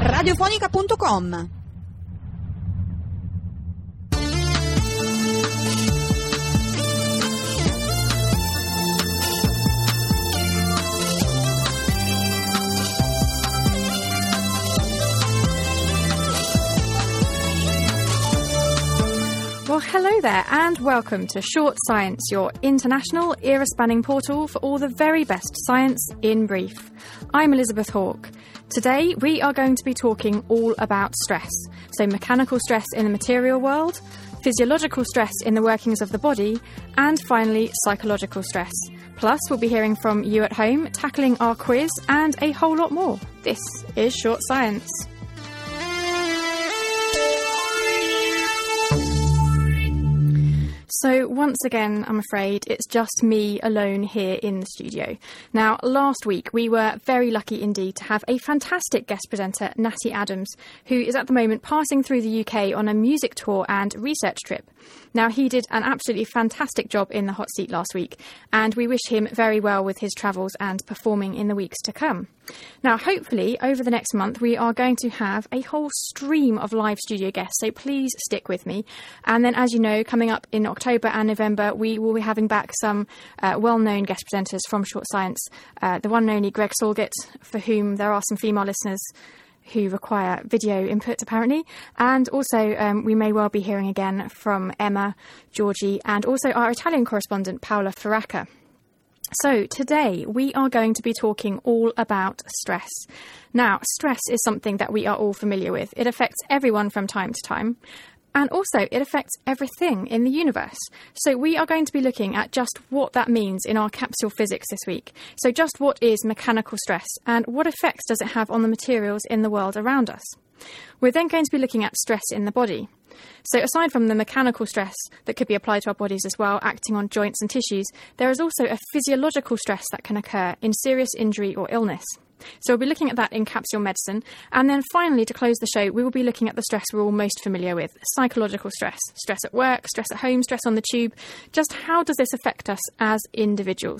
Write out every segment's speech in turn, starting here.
radiofonica.com. Well, hello there and welcome to Short Science, your international era-spanning portal for all the very best science in brief. I'm Elizabeth Hawke. Today we are going to be talking all about stress. So mechanical stress in the material world, physiological stress in the workings of the body, and finally psychological stress. Plus we'll be hearing from you at home, tackling our quiz and a whole lot more. This is Short Science. So once again, I'm afraid it's just me alone here in the studio. Now, last week we were very lucky indeed to have a fantastic guest presenter, Natty Adams, who is at the moment passing through the UK on a music tour and research trip. Now, he did an absolutely fantastic job in the hot seat last week, and we wish him very well with his travels and performing in the weeks to come. Now, hopefully, over the next month, we are going to have a whole stream of live studio guests, so please stick with me. And then, as you know, coming up in October and November, we will be having back some well-known guest presenters from Short Science. The one and only Greg Solgit, for whom there are some female listeners who require video input, apparently. And also, we may well be hearing again from Emma, Georgie, and also our Italian correspondent, Paola Ferracca. So today we are going to be talking all about stress. Now, stress is something that we are all familiar with. It affects everyone from time to time. And also, it affects everything in the universe. So we are going to be looking at just what that means in our capsule physics this week. So just what is mechanical stress and what effects does it have on the materials in the world around us? We're then going to be looking at stress in the body. So aside from the mechanical stress that could be applied to our bodies as well, acting on joints and tissues, there is also a physiological stress that can occur in serious injury or illness. So we'll be looking at that in capsule medicine. And then finally, to close the show, we will be looking at the stress we're all most familiar with, psychological stress. Stress at work, stress at home, stress on the tube. Just how does this affect us as individuals?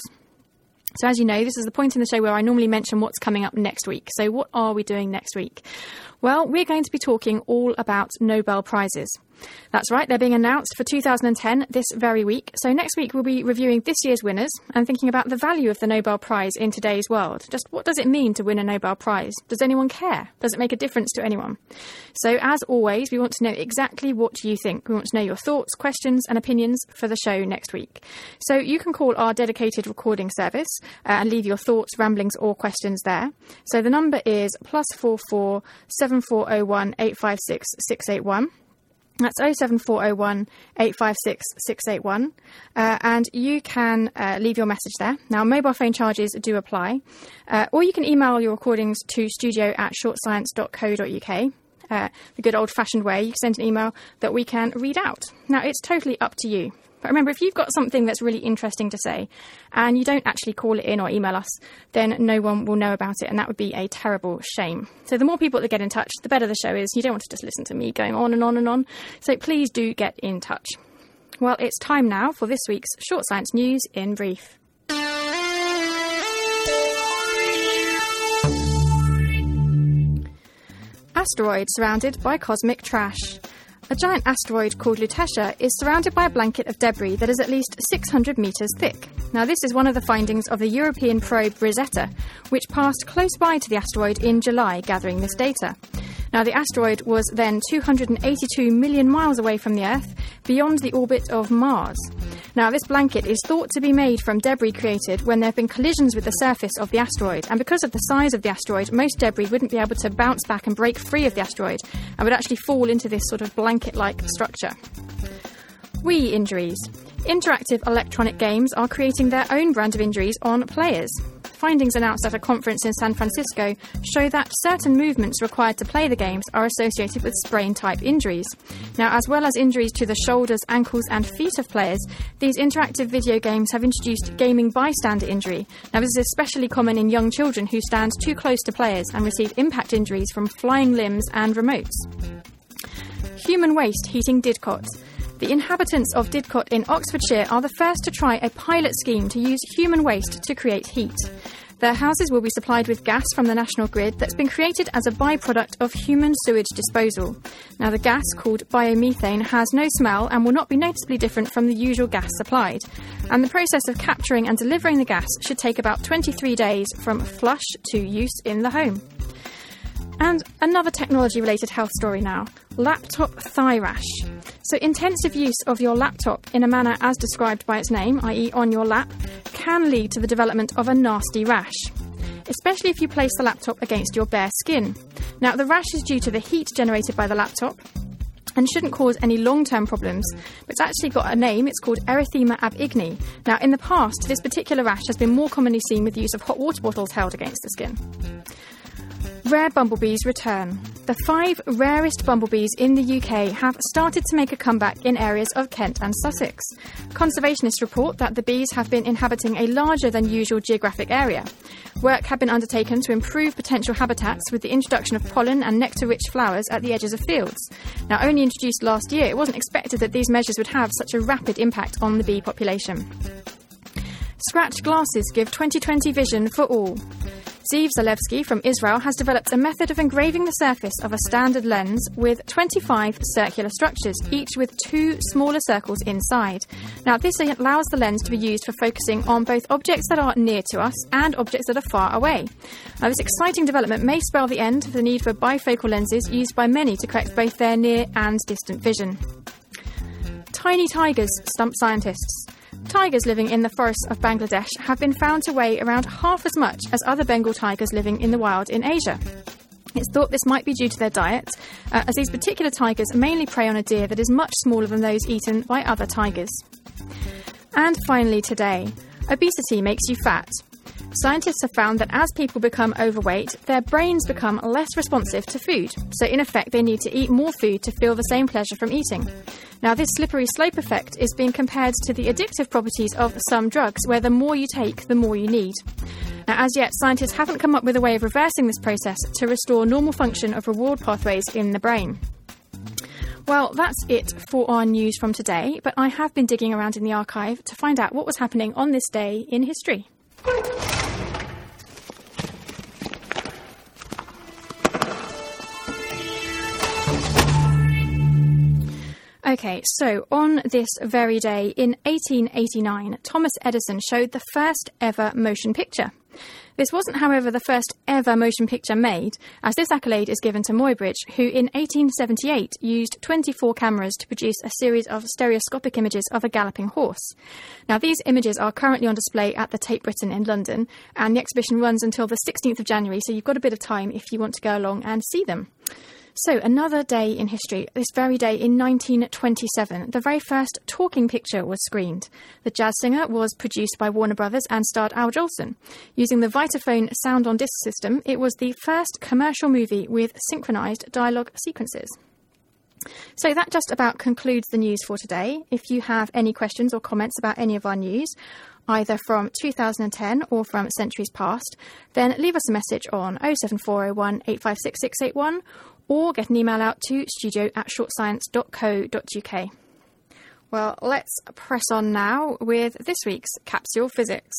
So as you know, this is the point in the show where I normally mention what's coming up next week. So what are we doing next week? Well, we're going to be talking all about Nobel Prizes. That's right, they're being announced for 2010 this very week. So next week we'll be reviewing this year's winners and thinking about the value of the Nobel Prize in today's world. Just what does it mean to win a Nobel Prize? Does anyone care? Does it make a difference to anyone? So as always, we want to know exactly what you think. We want to know your thoughts, questions and opinions for the show next week. So you can call our dedicated recording service and leave your thoughts, ramblings or questions there. So the number is +44 7401 856 681. That's 07401 856 681. And you can leave your message there. Now, mobile phone charges do apply. Or you can email your recordings to studio@shortscience.co.uk. The good old-fashioned way, you can send an email that we can read out. Now, it's totally up to you. But remember, if you've got something that's really interesting to say and you don't actually call it in or email us, then no one will know about it, and that would be a terrible shame. So the more people that get in touch, the better the show is. You don't want to just listen to me going on and on and on. So please do get in touch. Well, it's time now for this week's Short Science News in brief. Asteroid surrounded by cosmic trash. A giant asteroid called Lutetia is surrounded by a blanket of debris that is at least 600 metres thick. Now, this is one of the findings of the European probe Rosetta, which passed close by to the asteroid in July, gathering this data. Now, the asteroid was then 282 million miles away from the Earth, beyond the orbit of Mars. Now, this blanket is thought to be made from debris created when there have been collisions with the surface of the asteroid. And because of the size of the asteroid, most debris wouldn't be able to bounce back and break free of the asteroid and would actually fall into this sort of blanket-like structure. Wii injuries. Interactive electronic games are creating their own brand of injuries on players. Findings announced at a conference in San Francisco show that certain movements required to play the games are associated with sprain-type injuries. Now, as well as injuries to the shoulders, ankles and feet of players, these interactive video games have introduced gaming bystander injury. Now, this is especially common in young children who stand too close to players and receive impact injuries from flying limbs and remotes. Human waste heating Didcot. The inhabitants of Didcot in Oxfordshire are the first to try a pilot scheme to use human waste to create heat. Their houses will be supplied with gas from the national grid that's been created as a byproduct of human sewage disposal. Now, the gas, called biomethane, has no smell and will not be noticeably different from the usual gas supplied. And the process of capturing and delivering the gas should take about 23 days from flush to use in the home. And another technology-related health story now. Laptop thigh rash. So intensive use of your laptop in a manner as described by its name, i.e. on your lap, can lead to the development of a nasty rash, especially if you place the laptop against your bare skin. Now, the rash is due to the heat generated by the laptop and shouldn't cause any long-term problems, but it's actually got a name. It's called erythema ab igni. Now, in the past, this particular rash has been more commonly seen with the use of hot water bottles held against the skin. Rare bumblebees return. The 5 rarest bumblebees in the UK have started to make a comeback in areas of Kent and Sussex. Conservationists report that the bees have been inhabiting a larger than usual geographic area. Work had been undertaken to improve potential habitats with the introduction of pollen and nectar-rich flowers at the edges of fields. Now, only introduced last year, it wasn't expected that these measures would have such a rapid impact on the bee population. Scratch glasses give 20/20 vision for all. Ziv Zalewski from Israel has developed a method of engraving the surface of a standard lens with 25 circular structures, each with 2 smaller circles inside. Now, this allows the lens to be used for focusing on both objects that are near to us and objects that are far away. Now, this exciting development may spell the end of the need for bifocal lenses used by many to correct both their near and distant vision. Tiny tigers stump scientists. Tigers living in the forests of Bangladesh have been found to weigh around half as much as other Bengal tigers living in the wild in Asia. It's thought this might be due to their diet, as these particular tigers mainly prey on a deer that is much smaller than those eaten by other tigers. And finally today, obesity makes you fat. Scientists have found that as people become overweight, their brains become less responsive to food. So in effect, they need to eat more food to feel the same pleasure from eating. Now, this slippery slope effect is being compared to the addictive properties of some drugs, where the more you take, the more you need. Now, as yet, scientists haven't come up with a way of reversing this process to restore normal function of reward pathways in the brain. Well, that's it for our news from today, but I have been digging around in the archive to find out what was happening on this day in history. Okay, so on this very day in 1889, Thomas Edison showed the first ever motion picture. This wasn't, however, the first ever motion picture made, as this accolade is given to Muybridge, who in 1878 used 24 cameras to produce a series of stereoscopic images of a galloping horse. Now, these images are currently on display at the Tate Britain in London, and the exhibition runs until the 16th of January, so you've got a bit of time if you want to go along and see them. So, another day in history. This very day in 1927, the very first talking picture was screened. The Jazz Singer was produced by Warner Brothers and starred Al Jolson. Using the Vitaphone sound-on-disc system, it was the first commercial movie with synchronised dialogue sequences. So that just about concludes the news for today. If you have any questions or comments about any of our news, either from 2010 or from centuries past, then leave us a message on 07401 856 681 or get an email out to studio@shortscience.co.uk. Well, let's press on now with this week's Capsule Physics.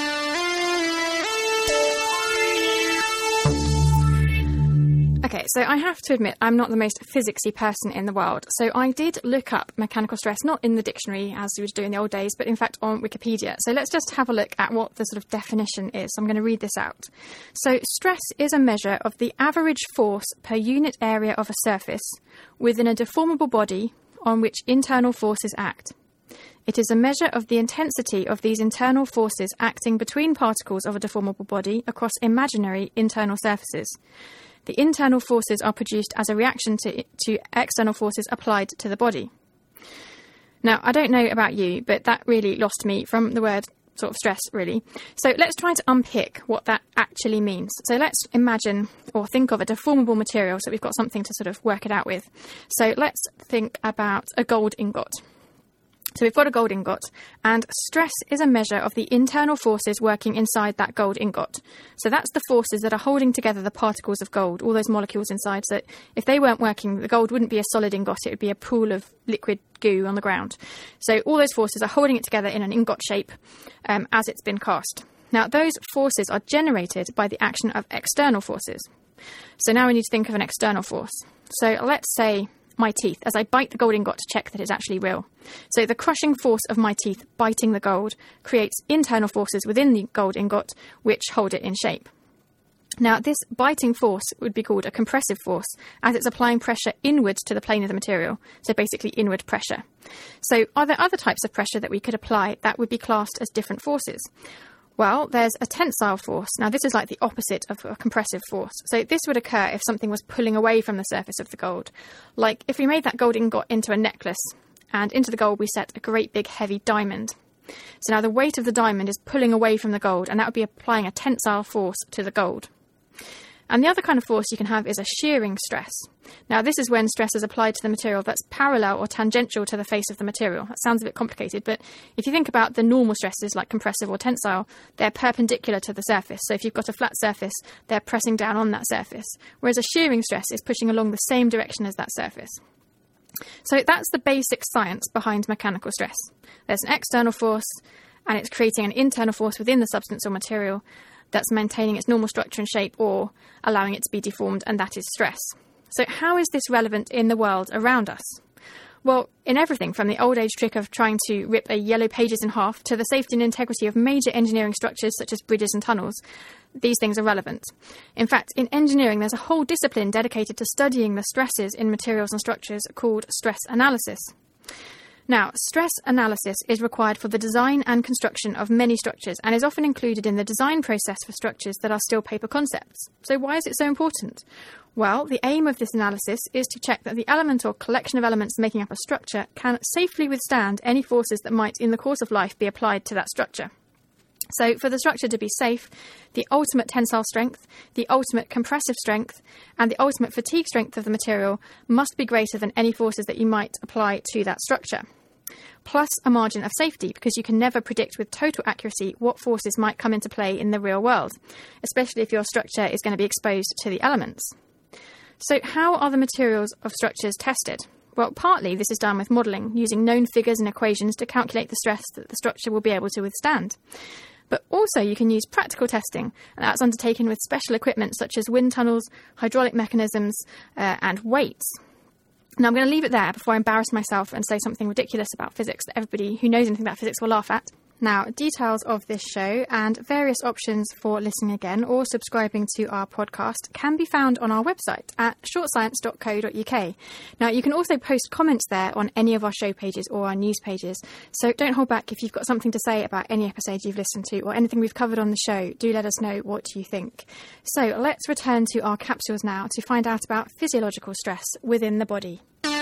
Okay, so I have to admit I'm not the most physicsy person in the world. So I did look up mechanical stress, not in the dictionary as we would do in the old days, but in fact on Wikipedia. So let's just have a look at what the sort of definition is. So I'm going to read this out. So stress is a measure of the average force per unit area of a surface within a deformable body on which internal forces act. It is a measure of the intensity of these internal forces acting between particles of a deformable body across imaginary internal surfaces. The internal forces are produced as a reaction to external forces applied to the body. Now, I don't know about you, but that really lost me from the word sort of stress, really. So let's try to unpick what that actually means. So let's imagine or think of a deformable material so we've got something to sort of work it out with. So let's think about a gold ingot. So we've got a gold ingot, and stress is a measure of the internal forces working inside that gold ingot. So that's the forces that are holding together the particles of gold, all those molecules inside. So if they weren't working, the gold wouldn't be a solid ingot, it would be a pool of liquid goo on the ground. So all those forces are holding it together in an ingot shape as it's been cast. Now, those forces are generated by the action of external forces. So now we need to think of an external force. So let's say my teeth, as I bite the gold ingot to check that it's actually real. So the crushing force of my teeth biting the gold creates internal forces within the gold ingot which hold it in shape. Now, this biting force would be called a compressive force, as it's applying pressure inwards to the plane of the material, so basically inward pressure. So are there other types of pressure that we could apply that would be classed as different forces? Well, there's a tensile force. Now, this is like the opposite of a compressive force. So this would occur if something was pulling away from the surface of the gold. Like if we made that gold ingot into a necklace, and into the gold we set a great big heavy diamond. So now the weight of the diamond is pulling away from the gold, and that would be applying a tensile force to the gold. And the other kind of force you can have is a shearing stress. Now, this is when stress is applied to the material that's parallel or tangential to the face of the material. That sounds a bit complicated, but if you think about the normal stresses like compressive or tensile, they're perpendicular to the surface. So if you've got a flat surface, they're pressing down on that surface, whereas a shearing stress is pushing along the same direction as that surface. So that's the basic science behind mechanical stress. There's an external force, and it's creating an internal force within the substance or material that's maintaining its normal structure and shape or allowing it to be deformed, and that is stress. So how is this relevant in the world around us? Well, in everything from the old age trick of trying to rip a yellow pages in half to the safety and integrity of major engineering structures such as bridges and tunnels, these things are relevant. In fact, in engineering, there's a whole discipline dedicated to studying the stresses in materials and structures called stress analysis. Now, stress analysis is required for the design and construction of many structures and is often included in the design process for structures that are still paper concepts. So why is it so important? Well, the aim of this analysis is to check that the element or collection of elements making up a structure can safely withstand any forces that might, in the course of life, be applied to that structure. So for the structure to be safe, the ultimate tensile strength, the ultimate compressive strength, and the ultimate fatigue strength of the material must be greater than any forces that you might apply to that structure. Plus a margin of safety, because you can never predict with total accuracy what forces might come into play in the real world, especially if your structure is going to be exposed to the elements. So how are the materials of structures tested? Well, partly this is done with modelling, using known figures and equations to calculate the stress that the structure will be able to withstand. But also you can use practical testing, and that's undertaken with special equipment such as wind tunnels, hydraulic mechanisms, and weights. Now I'm going to leave it there before I embarrass myself and say something ridiculous about physics that everybody who knows anything about physics will laugh at. Now, details of this show and various options for listening again or subscribing to our podcast can be found on our website at shortscience.co.uk. Now, you can also post comments there on any of our show pages or our news pages, so don't hold back if you've got something to say about any episode you've listened to or anything we've covered on the show. Do let us know what you think. So let's return to our capsules now to find out about physiological stress within the body.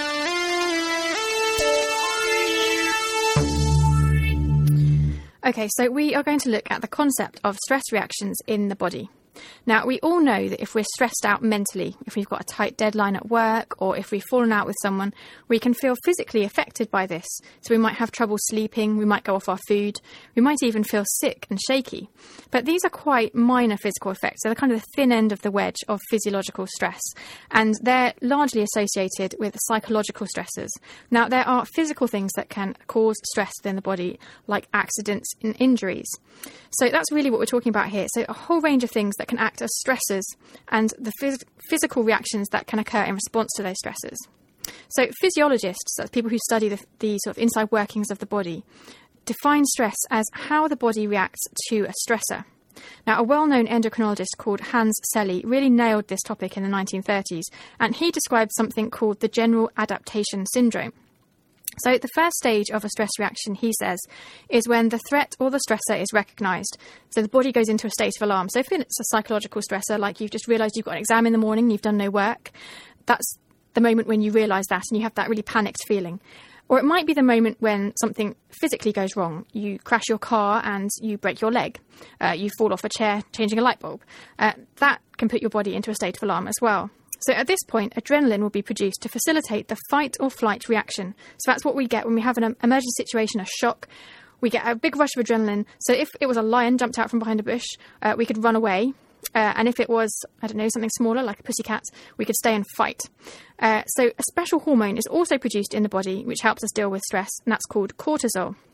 Okay, so we are going to look at the concept of stress reactions in the body. Now, we all know that if we're stressed out mentally, if we've got a tight deadline at work, or if we've fallen out with someone, we can feel physically affected by this. So we might have trouble sleeping, we might go off our food, we might even feel sick and shaky. But these are quite minor physical effects. They're kind of the thin end of the wedge of physiological stress, and they're largely associated with psychological stresses. Now, there are physical things that can cause stress within the body, like accidents and injuries. So that's really what we're talking about here. So a whole range of things that can act as stressors and the physical reactions that can occur in response to those stressors. So physiologists, that's people who study the sort of inside workings of the body, define stress as how the body reacts to a stressor. Now, a well-known endocrinologist called Hans Selye really nailed this topic in the 1930s, and he described something called the general adaptation syndrome. So the first stage of a stress reaction, he says, is when the threat or the stressor is recognised. So the body goes into a state of alarm. So if it's a psychological stressor, like you've just realised you've got an exam in the morning, you've done no work, that's the moment when you realise that and you have that really panicked feeling. Or it might be the moment when something physically goes wrong. You crash your car and you break your leg. You fall off a chair changing a light bulb. That can put your body into a state of alarm as well. So at this point, adrenaline will be produced to facilitate the fight or flight reaction. So that's what we get when we have an emergency situation, a shock. We get a big rush of adrenaline. So if it was a lion jumped out from behind a bush, we could run away. And if it was, I don't know, something smaller like a pussycat, we could stay and fight. So a special hormone is also produced in the body which helps us deal with stress, and that's called cortisol.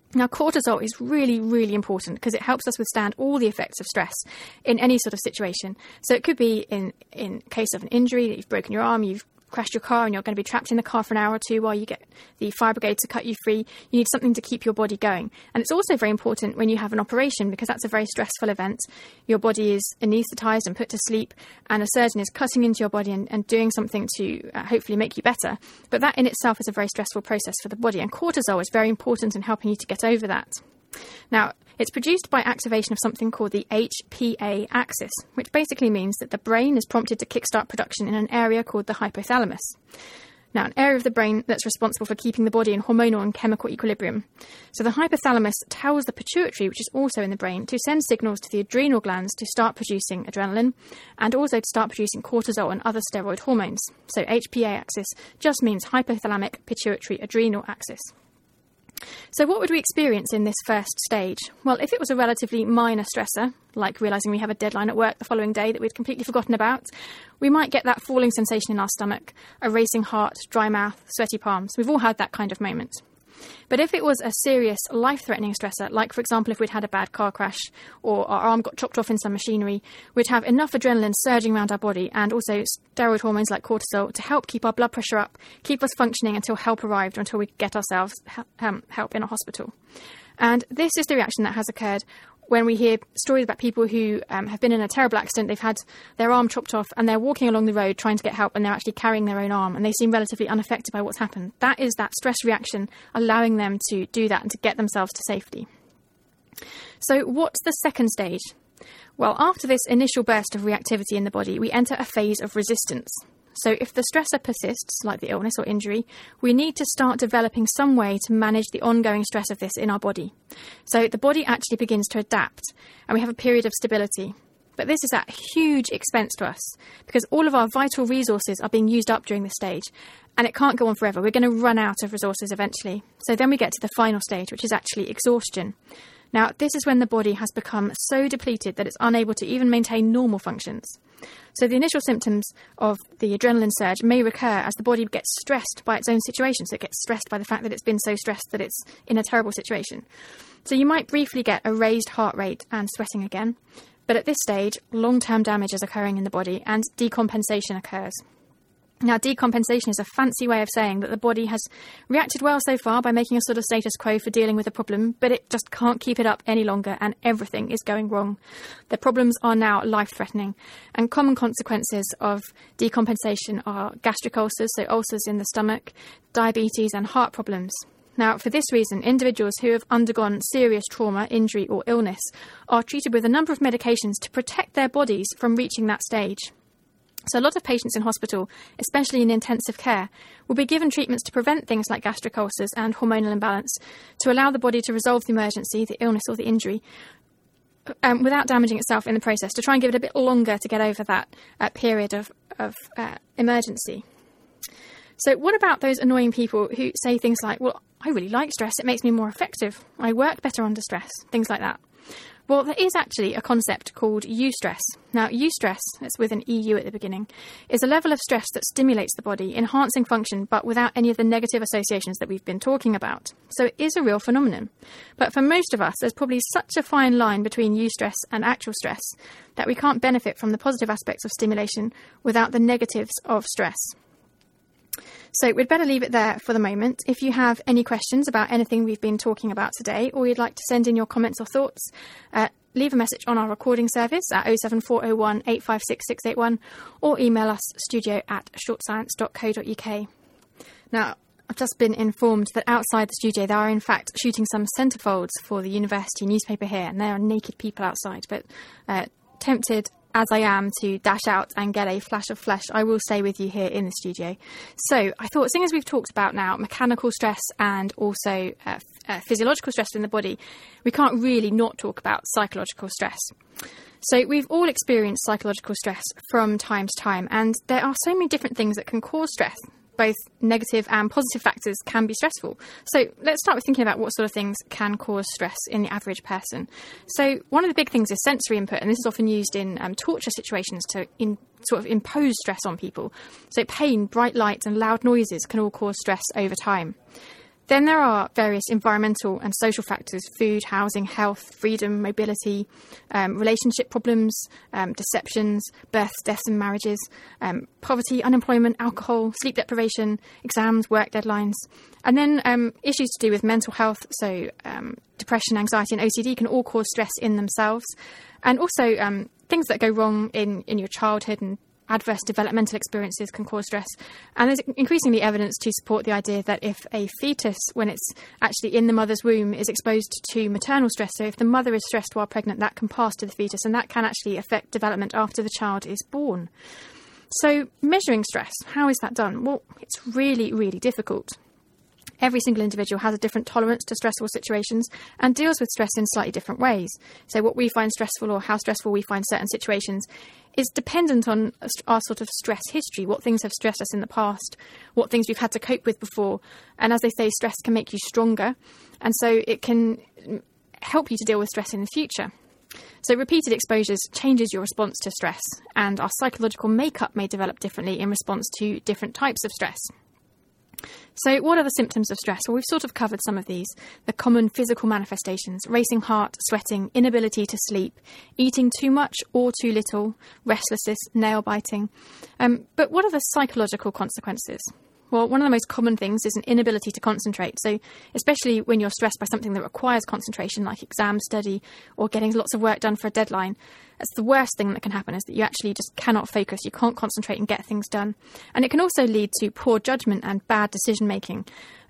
Now, cortisol is really, really important because it helps us withstand all the effects of stress in any sort of situation. So it could be in case of an injury, that you've broken your arm, you've crashed your car and you're going to be trapped in the car for an hour or two while you get the fire brigade to cut you free. You need something to keep your body going. And it's also very important when you have an operation, because that's a very stressful event. Your body is anaesthetised and put to sleep, and a surgeon is cutting into your body and doing something to hopefully make you better. But that in itself is a very stressful process for the body, and cortisol is very important in helping you to get over that. Now, it's produced by activation of something called the HPA axis, which basically means that the brain is prompted to kickstart production in an area called the hypothalamus. Now, an area of the brain that's responsible for keeping the body in hormonal and chemical equilibrium. So the hypothalamus tells the pituitary, which is also in the brain, to send signals to the adrenal glands to start producing adrenaline and also to start producing cortisol and other steroid hormones. So HPA axis just means hypothalamic pituitary adrenal axis. So what would we experience in this first stage? Well, if it was a relatively minor stressor, like realising we have a deadline at work the following day that we'd completely forgotten about, we might get that falling sensation in our stomach, a racing heart, dry mouth, sweaty palms. We've all had that kind of moment. But if it was a serious, life-threatening stressor, like, for example, if we'd had a bad car crash or our arm got chopped off in some machinery, we'd have enough adrenaline surging around our body and also steroid hormones like cortisol to help keep our blood pressure up, keep us functioning until help arrived or until we could get ourselves help in a hospital. And this is the reaction that has occurred when we hear stories about people who have been in a terrible accident, they've had their arm chopped off and they're walking along the road trying to get help and they're actually carrying their own arm and they seem relatively unaffected by what's happened. That is that stress reaction allowing them to do that and to get themselves to safety. So what's the second stage? Well, after this initial burst of reactivity in the body, we enter a phase of resistance. So if the stressor persists, like the illness or injury, we need to start developing some way to manage the ongoing stress of this in our body. So the body actually begins to adapt and we have a period of stability. But this is at huge expense to us because all of our vital resources are being used up during this stage and it can't go on forever. We're going to run out of resources eventually. So then we get to the final stage, which is actually exhaustion. Now, this is when the body has become so depleted that it's unable to even maintain normal functions. So the initial symptoms of the adrenaline surge may recur as the body gets stressed by its own situation. So it gets stressed by the fact that it's been so stressed that it's in a terrible situation. So you might briefly get a raised heart rate and sweating again. But at this stage, long-term damage is occurring in the body and decompensation occurs. Now, decompensation is a fancy way of saying that the body has reacted well so far by making a sort of status quo for dealing with a problem, but it just can't keep it up any longer and everything is going wrong. The problems are now life-threatening, and common consequences of decompensation are gastric ulcers, so ulcers in the stomach, diabetes and heart problems. Now, for this reason, individuals who have undergone serious trauma, injury or illness are treated with a number of medications to protect their bodies from reaching that stage. So a lot of patients in hospital, especially in intensive care, will be given treatments to prevent things like gastric ulcers and hormonal imbalance to allow the body to resolve the emergency, the illness or the injury, without damaging itself in the process, to try and give it a bit longer to get over that period of emergency. So what about those annoying people who say things like, well, I really like stress, it makes me more effective, I work better under stress, things like that? Well, there is actually a concept called eustress. Now, eustress, that's with an EU at the beginning, is a level of stress that stimulates the body, enhancing function, but without any of the negative associations that we've been talking about. So it is a real phenomenon. But for most of us, there's probably such a fine line between eustress and actual stress that we can't benefit from the positive aspects of stimulation without the negatives of stress. So we'd better leave it there for the moment. If you have any questions about anything we've been talking about today, or you'd like to send in your comments or thoughts, leave a message on our recording service at 07401 856 681 or email us studio@shortscience.co.uk. Now, I've just been informed that outside the studio they are in fact shooting some centrefolds for the university newspaper here, and there are naked people outside, but tempted as I am to dash out and get a flash of flesh, I will stay with you here in the studio. So I thought, seeing as we've talked about now mechanical stress and also physiological stress in the body, we can't really not talk about psychological stress. So we've all experienced psychological stress from time to time, and there are so many different things that can cause stress. Both negative and positive factors can be stressful. So let's start with thinking about what sort of things can cause stress in the average person. So one of the big things is sensory input, and this is often used in torture situations to sort of impose stress on people. So pain, bright lights and loud noises can all cause stress over time. Then there are various environmental and social factors: food, housing, health, freedom, mobility, relationship problems, deceptions, births, deaths and marriages, poverty, unemployment, alcohol, sleep deprivation, exams, work deadlines. And then issues to do with mental health, so depression, anxiety and OCD can all cause stress in themselves. And also things that go wrong in your childhood and adverse developmental experiences can cause stress. And there's increasingly evidence to support the idea that if a fetus, when it's actually in the mother's womb, is exposed to maternal stress, so if the mother is stressed while pregnant, that can pass to the fetus, and that can actually affect development after the child is born. So measuring stress, how is that done? Well, it's really, really difficult. Every single individual has a different tolerance to stressful situations and deals with stress in slightly different ways. So what we find stressful, or how stressful we find certain situations, is dependent on our sort of stress history, what things have stressed us in the past, what things we've had to cope with before. And as they say, stress can make you stronger, and so it can help you to deal with stress in the future. So repeated exposures changes your response to stress, and our psychological makeup may develop differently in response to different types of stress. So what are the symptoms of stress? Well, we've sort of covered some of these. The common physical manifestations: racing heart, sweating, inability to sleep, eating too much or too little, restlessness, nail biting. But what are the psychological consequences? Well, one of the most common things is an inability to concentrate. So especially when you're stressed by something that requires concentration, like exam study or getting lots of work done for a deadline, that's the worst thing that can happen, is that you actually just cannot focus. You can't concentrate and get things done. And it can also lead to poor judgment and bad decision making.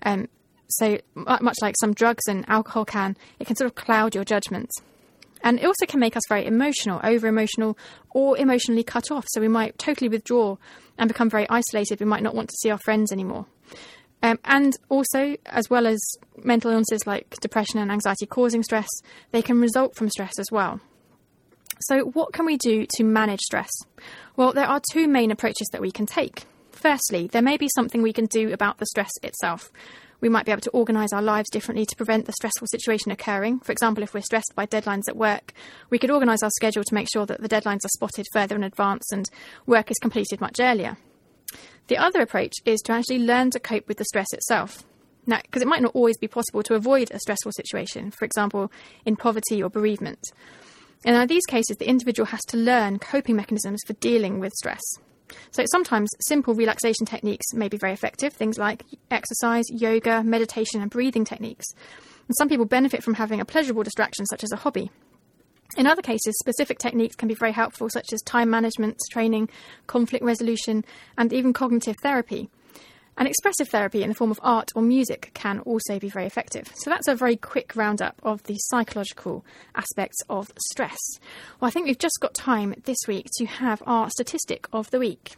So much like some drugs and alcohol can, it can sort of cloud your judgment. And it also can make us very emotional, over-emotional, or emotionally cut off. So we might totally withdraw and become very isolated. We might not want to see our friends anymore. And also, as well as mental illnesses like depression and anxiety causing stress, they can result from stress as well. So what can we do to manage stress? Well, there are two main approaches that we can take. Firstly, there may be something we can do about the stress itself. We might be able to organise our lives differently to prevent the stressful situation occurring. For example, if we're stressed by deadlines at work, we could organise our schedule to make sure that the deadlines are spotted further in advance and work is completed much earlier. The other approach is to actually learn to cope with the stress itself. Now, because it might not always be possible to avoid a stressful situation, for example, in poverty or bereavement. And in these cases, the individual has to learn coping mechanisms for dealing with stress. So sometimes simple relaxation techniques may be very effective, things like exercise, yoga, meditation and breathing techniques. And some people benefit from having a pleasurable distraction such as a hobby. In other cases, specific techniques can be very helpful, such as time management, training, conflict resolution and even cognitive therapy. And expressive therapy in the form of art or music can also be very effective. So that's a very quick roundup of the psychological aspects of stress. Well, I think we've just got time this week to have our statistic of the week.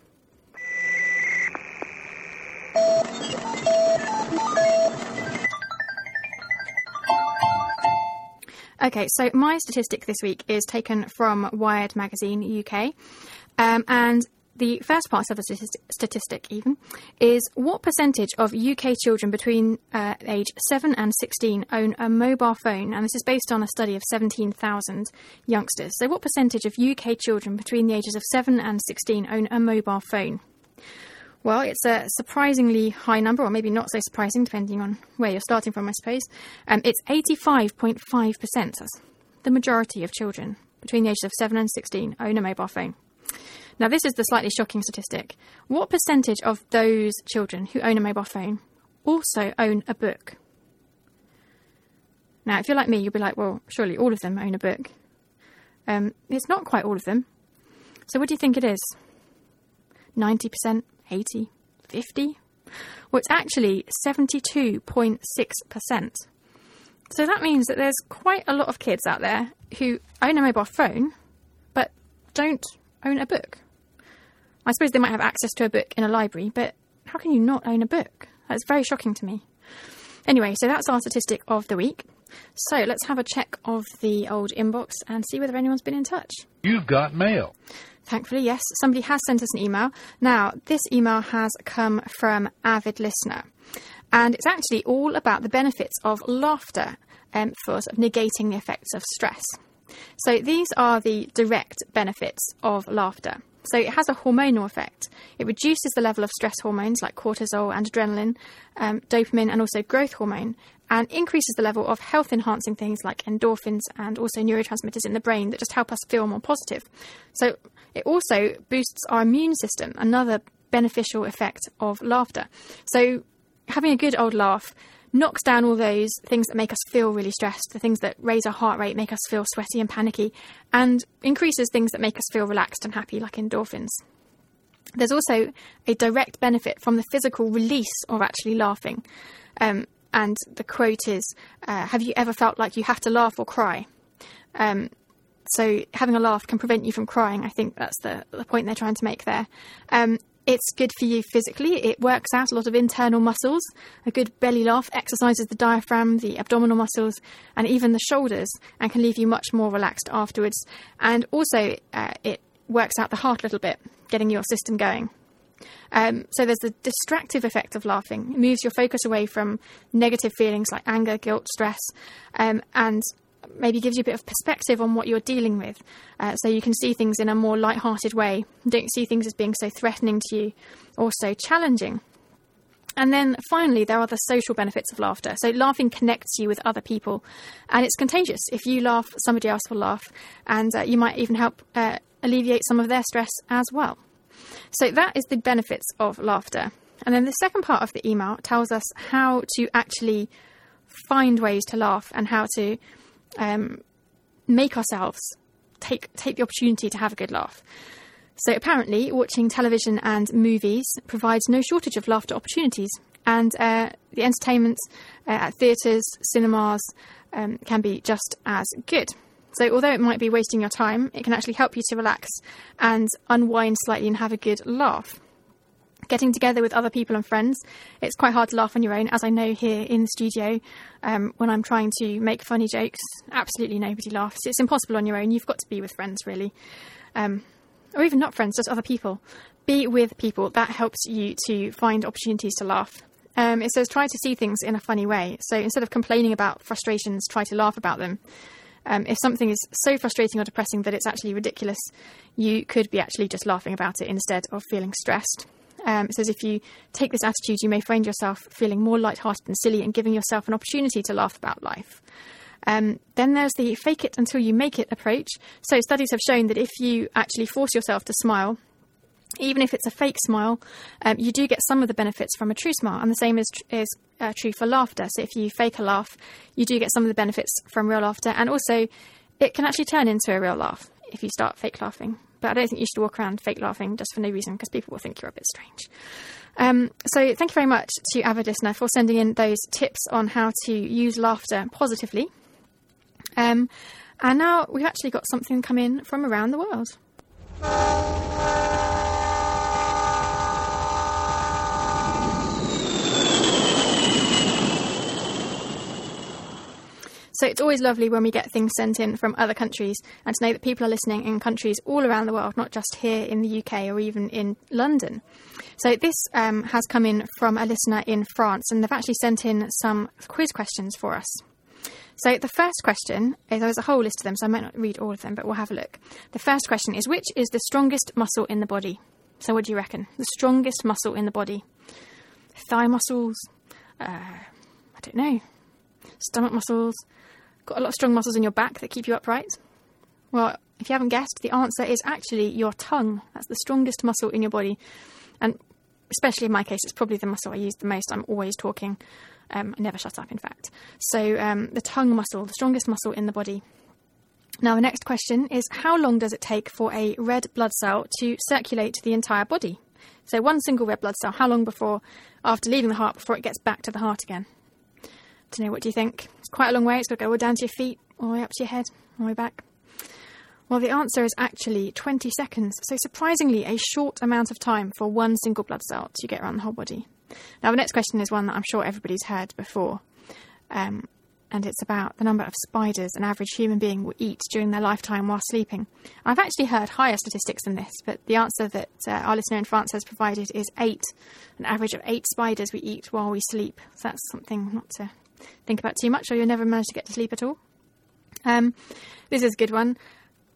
Okay, so my statistic this week is taken from Wired Magazine UK, and the first part of the statistic even is: what percentage of UK children between age 7 and 16 own a mobile phone? And this is based on a study of 17,000 youngsters. So what percentage of UK children between the ages of 7 and 16 own a mobile phone? Well, it's a surprisingly high number, or maybe not so surprising, depending on where you're starting from, I suppose. It's 85.5%. That's the majority of children between the ages of 7 and 16 own a mobile phone. Now, this is the slightly shocking statistic. What percentage of those children who own a mobile phone also own a book? Now, if you're like me, you'll be like, well, surely all of them own a book. It's not quite all of them. So what do you think it is? 90%? 80%? 50%? Well, it's actually 72.6%. So that means that there's quite a lot of kids out there who own a mobile phone, but don't own a book. I suppose they might have access to a book in a library, but how can you not own a book? That's very shocking to me. Anyway, so that's our statistic of the week. So let's have a check of the old inbox and see whether anyone's been in touch. You've got mail. Thankfully, yes, somebody has sent us an email. Now, this email has come from Avid Listener, and it's actually all about the benefits of laughter for sort of negating the effects of stress. So these are the direct benefits of laughter. So it has a hormonal effect. It reduces the level of stress hormones like cortisol and adrenaline, dopamine and also growth hormone, and increases the level of health-enhancing things like endorphins and also neurotransmitters in the brain that just help us feel more positive. So it also boosts our immune system, another beneficial effect of laughter. So having a good old laugh knocks down all those things that make us feel really stressed, the things that raise our heart rate, make us feel sweaty and panicky, and increases things that make us feel relaxed and happy, like endorphins. There's also a direct benefit from the physical release of actually laughing. And the quote is, have you ever felt like you have to laugh or cry? So having a laugh can prevent you from crying. I think that's the point they're trying to make there. It's good for you physically. It works out a lot of internal muscles. A good belly laugh exercises the diaphragm, the abdominal muscles, and even the shoulders, and can leave you much more relaxed afterwards. And also, it works out the heart a little bit, getting your system going. So there's the distractive effect of laughing. It moves your focus away from negative feelings like anger, guilt, stress, and maybe gives you a bit of perspective on what you're dealing with. So you can see things in a more light-hearted way. Don't see things as being so threatening to you or so challenging. And then finally, there are the social benefits of laughter. So laughing connects you with other people, and it's contagious. If you laugh, somebody else will laugh, and you might even help alleviate some of their stress as well. So that is the benefits of laughter. And then the second part of the email tells us how to actually find ways to laugh and how to make ourselves take the opportunity to have a good laugh. So apparently watching television and movies provides no shortage of laughter opportunities, and the entertainment at theatres, cinemas can be just as good. So although it might be wasting your time, it can actually help you to relax and unwind slightly and have a good laugh. Getting together with other people and friends, it's quite hard to laugh on your own, as I know here in the studio. When I'm trying to make funny jokes, absolutely nobody laughs. It's impossible on your own. You've got to be with friends, really. Or even not friends, just other people. Be with people. That helps you to find opportunities to laugh. It says try to see things in a funny way. So instead of complaining about frustrations, try to laugh about them. If something is so frustrating or depressing that it's actually ridiculous, you could be actually just laughing about it instead of feeling stressed. It says if you take this attitude, you may find yourself feeling more lighthearted and silly and giving yourself an opportunity to laugh about life. Then there's the fake it until you make it approach. So studies have shown that if you actually force yourself to smile, even if it's a fake smile, you do get some of the benefits from a true smile. And the same is true for laughter. So if you fake a laugh, you do get some of the benefits from real laughter. And also, it can actually turn into a real laugh if you start fake laughing. But I don't think you should walk around fake laughing just for no reason, because people will think you're a bit strange. So thank you very much to Avid Listener for sending in those tips on how to use laughter positively. And now we've actually got something come in from around the world. So it's always lovely when we get things sent in from other countries, and to know that people are listening in countries all around the world, not just here in the UK or even in London. So this has come in from a listener in France, and they've actually sent in some quiz questions for us. So the first question, there's a whole list of them, so I might not read all of them, but we'll have a look. The first question is, which is the strongest muscle in the body? So what do you reckon? The strongest muscle in the body? Thigh muscles? I don't know. Stomach muscles? Got a lot of strong muscles in your back that keep you upright? Well, if you haven't guessed, the answer is actually your tongue. That's the strongest muscle in your body. And especially in my case, it's probably the muscle I use the most. I'm always talking. I never shut up, in fact. So the tongue muscle, the strongest muscle in the body. Now, the next question is, how long does it take for a red blood cell to circulate the entire body? So one single red blood cell, how long after leaving the heart, before it gets back to the heart again? Don't know, what do you think? It's quite a long way. It's got to go all down to your feet, all the way up to your head, all the way back. Well, the answer is actually 20 seconds. So surprisingly, a short amount of time for one single blood cell to get around the whole body. Now, the next question is one that I'm sure everybody's heard before. And it's about the number of spiders an average human being will eat during their lifetime while sleeping. I've actually heard higher statistics than this, but the answer that our listener in France has provided is 8. An average of 8 spiders we eat while we sleep. So that's something not to think about too much, or you'll never manage to get to sleep at all. This is a good one.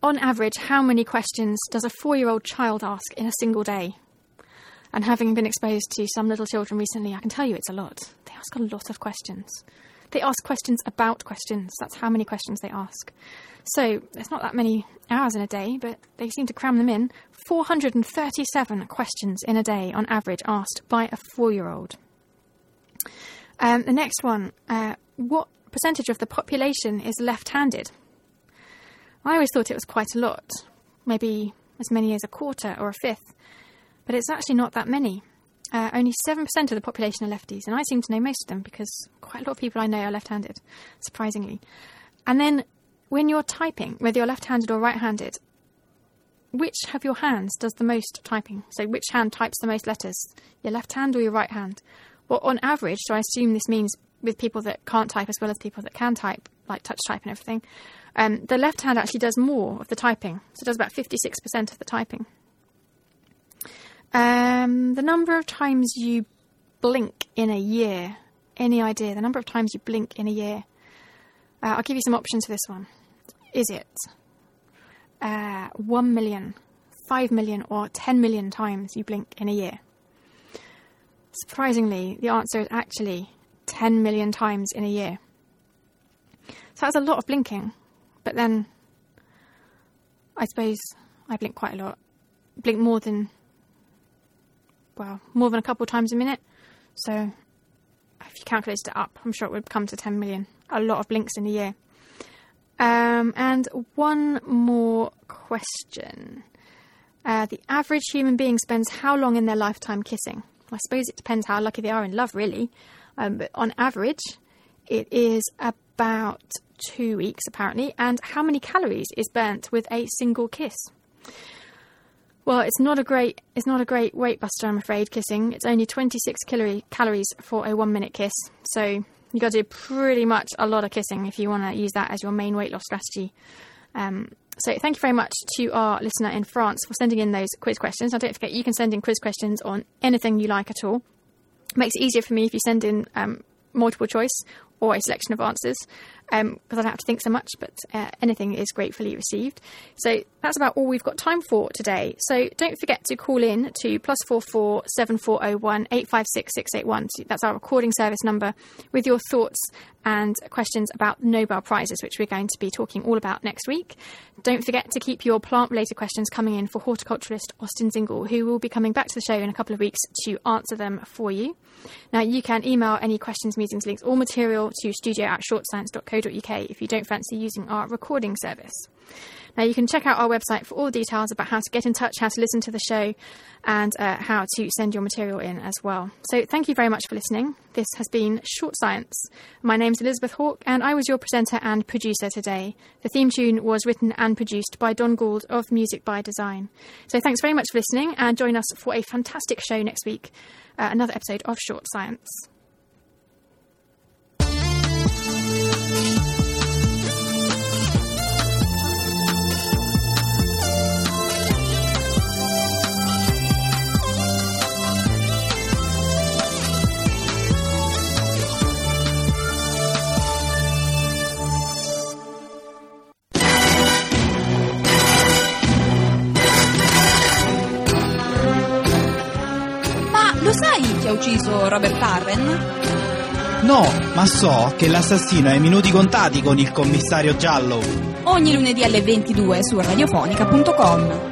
on average, how many questions does a 4-year-old child ask in a single day? And having been exposed to some little children recently, I can tell you it's a lot. They ask a lot of questions. They ask questions about questions. That's how many questions they ask. So there's not that many hours in a day, but they seem to cram them in. 437 questions in a day on average asked by a 4-year-old. The next one, what percentage of the population is left-handed? I always thought it was quite a lot, maybe as many as a quarter or a fifth, but it's actually not that many. Only 7% of the population are lefties, and I seem to know most of them because quite a lot of people I know are left-handed, surprisingly. And then when you're typing, whether you're left-handed or right-handed, which of your hands does the most typing? So which hand types the most letters? Your left hand or your right hand? Well, on average, so I assume this means with people that can't type as well as people that can type, like touch type and everything, the left hand actually does more of the typing. So it does about 56% of the typing. The number of times you blink in a year. Any idea? The number of times you blink in a year. I'll give you some options for this one. Is it 1 million, 5 million, or 10 million times you blink in a year? Surprisingly, the answer is actually 10 million times in a year. So that's a lot of blinking. But then, I suppose I blink quite a lot. Blink more than a couple of times a minute. So if you calculated it up, I'm sure it would come to 10 million. A lot of blinks in a year. And one more question. The average human being spends how long in their lifetime kissing? I suppose it depends how lucky they are in love, really. But on average, it is about 2 weeks, apparently. And how many calories is burnt with a single kiss? Well, it's not a great weight buster, I'm afraid, kissing. It's only 26 calories for a 1-minute kiss. So you've got to do pretty much a lot of kissing if you want to use that as your main weight loss strategy. So thank you very much to our listener in France for sending in those quiz questions. Now, don't forget, you can send in quiz questions on anything you like at all. It makes it easier for me if you send in multiple choice or a selection of answers, because I don't have to think so much, but anything is gratefully received. So that's about all we've got time for today. So don't forget to call in to +44 7401 856 681. That's our recording service number with your thoughts and questions about the Nobel Prizes, which we're going to be talking all about next week. Don't forget to keep your plant-related questions coming in for horticulturalist Austin Zingle, who will be coming back to the show in a couple of weeks to answer them for you. Now, you can email any questions, meetings, links, or material to studio@shortscience.co.uk if you don't fancy using our recording service. Now, you can check out our website for all the details about how to get in touch, how to listen to the show, and how to send your material in as well. So thank you very much for listening. This has been Short Science. My name's Elizabeth Hawke, and I was your presenter and producer today. The theme tune was written and produced by Don Gould of Music by Design. So thanks very much for listening, and join us for a fantastic show next week, another episode of Short Science. Lo sai chi ha ucciso Robert Harren? No, ma so che l'assassino ha i minuti contati con il commissario giallo. Ogni lunedì alle 22 su radiofonica.com.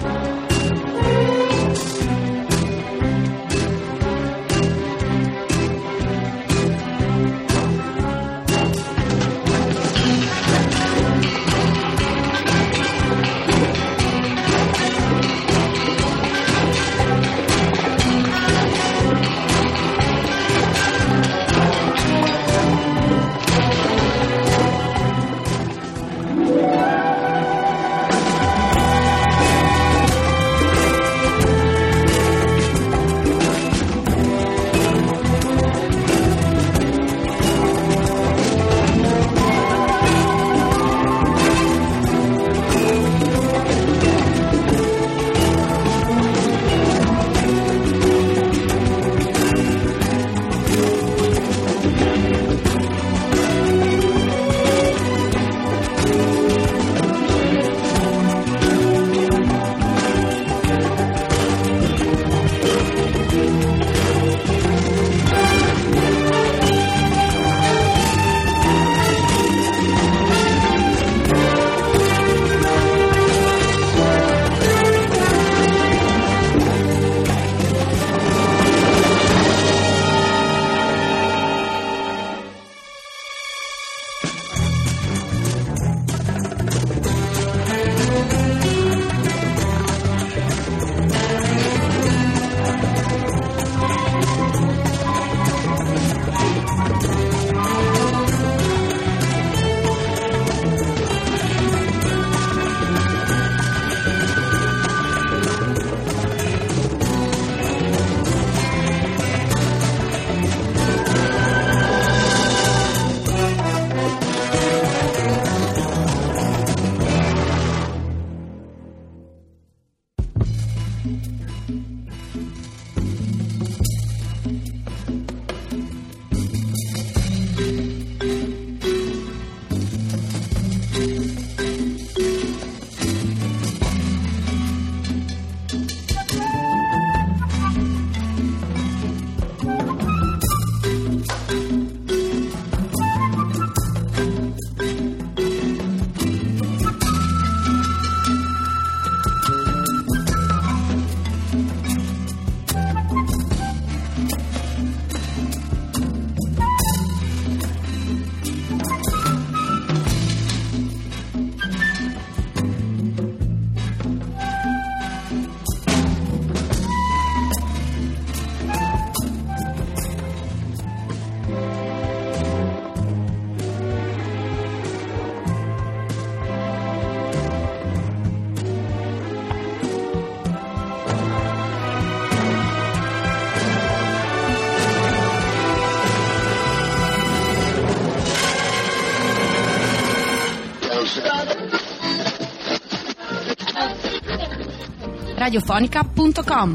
radiofonica.com.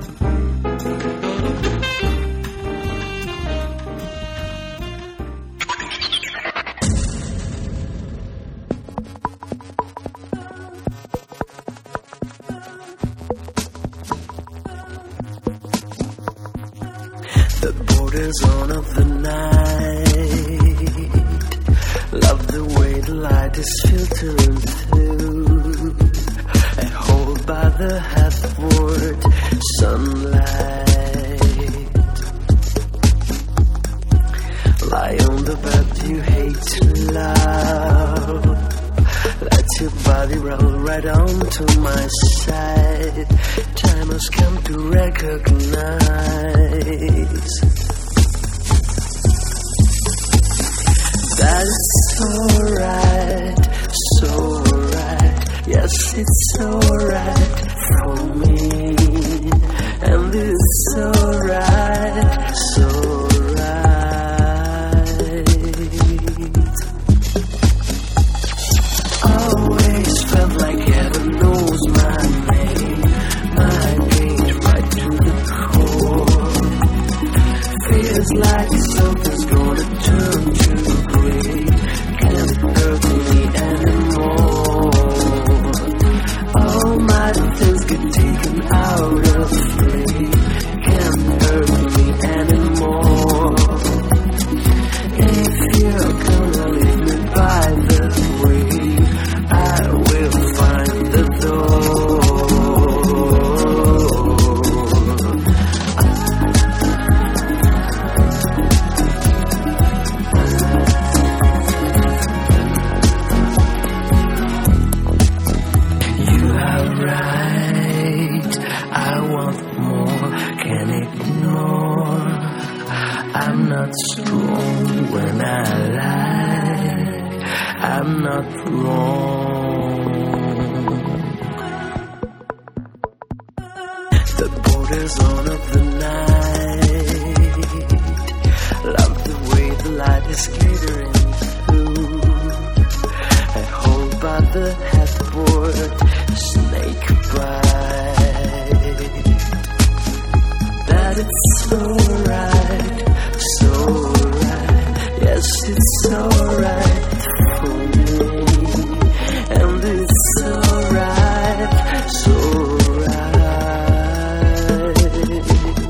The border zone of the night. Love the way the light is filtering through. I hold by the half-board sunlight. Lie on the bed you hate to love. Let your body roll right onto my side. Time has come to recognize that it's alright, so right. Yes, it's alright for me, and it's alright, so right. Always felt like heaven knows my name. My gate right to the core. Feels like something's gonna turn to gray. Can't hurt me anymore. All my things get taken out of free. Can't hurt me anymore. If you're gonna leave me by the way, I will find the door. You are right, I want more, can't ignore. I'm not strong when I lie, I'm not wrong. The border zone of the night. Love the way the light is glittering through. I hold by the headboard, snake bite. That it's alright, so right. Yes, it's alright for me, and it's alright, so right.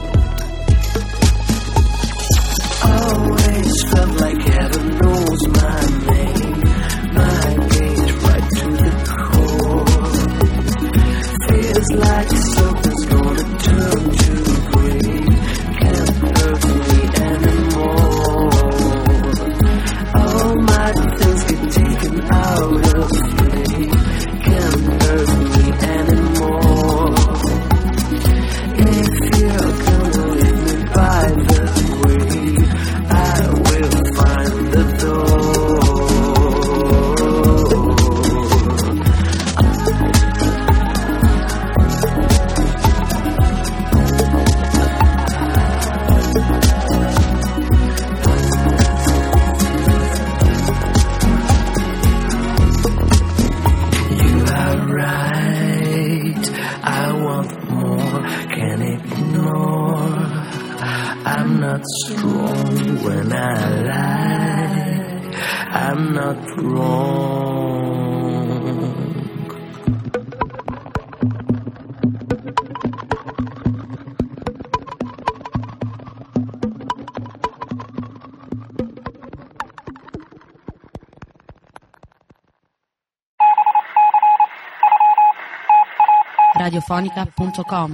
Always felt like heaven knows my name. My gate right to the core. Feels like something's gonna turn to gray. Can't hurt me anymore. All my things get taken out of play. Can't hurt me anymore. If you're gonna leave me by the way, I will find the door. You are right, I want more, can't ignore. I'm not strong when I lie, I'm not wrong. radiofonica.com.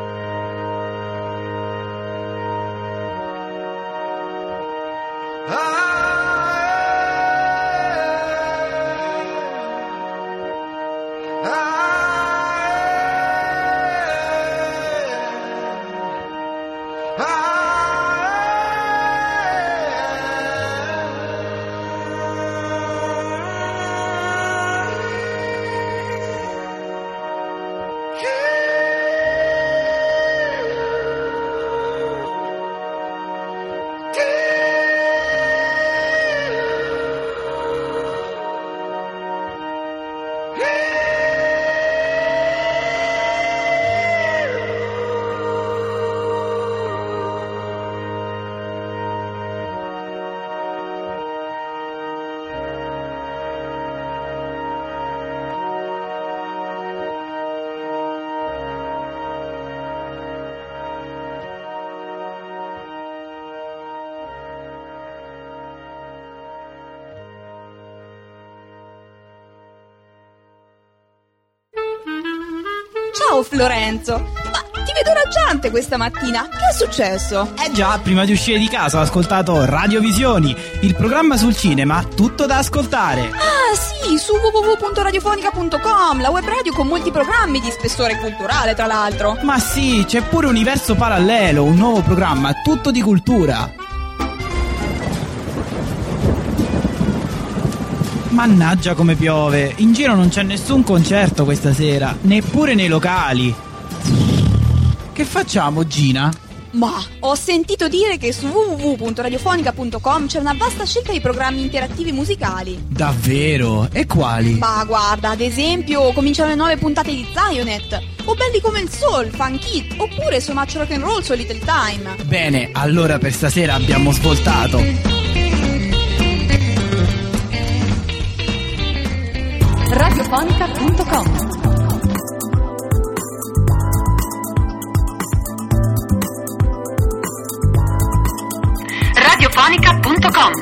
I Ciao Florenzo! Ma ti vedo raggiante questa mattina, che è successo? Già, prima di uscire di casa ho ascoltato Radiovisioni, il programma sul cinema, tutto da ascoltare. Ah sì, su www.radiofonica.com, la web radio con molti programmi di spessore culturale, tra l'altro. Ma sì, c'è pure Universo Parallelo, un nuovo programma, tutto di cultura. Mannaggia come piove, in giro non c'è nessun concerto questa sera, neppure nei locali. Che facciamo, Gina? Ma ho sentito dire che su www.radiofonica.com c'è una vasta scelta di programmi interattivi musicali. Davvero? E quali? Ma guarda, ad esempio, cominciano le nuove puntate di Zionet, o belli come il Soul, Funk It, oppure So Much Rock and Roll, So Little Time. Bene, allora per stasera abbiamo svoltato. Radiofonica.com. Radiofonica.com.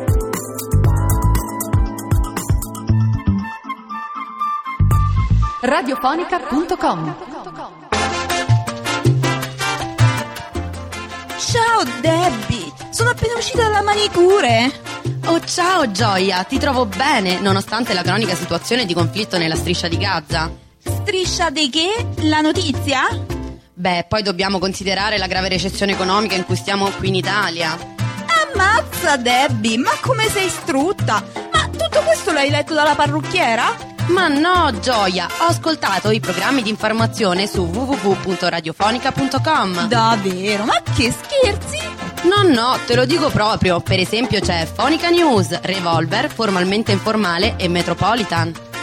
Radiofonica.com. Ciao Debbie, sono appena uscita dalla manicure. Oh ciao Gioia, ti trovo bene nonostante la cronica situazione di conflitto nella striscia di Gaza. Striscia di che? La notizia? Beh, poi dobbiamo considerare la grave recessione economica in cui stiamo qui in Italia. Ammazza Debbie, ma come sei strutta? Ma tutto questo l'hai letto dalla parrucchiera? Ma no Gioia, ho ascoltato i programmi di informazione su www.radiofonica.com. Davvero? Ma che scherzi? No, te lo dico proprio. Per esempio c'è Fonica News, Revolver, Formalmente Informale e Metropolitan.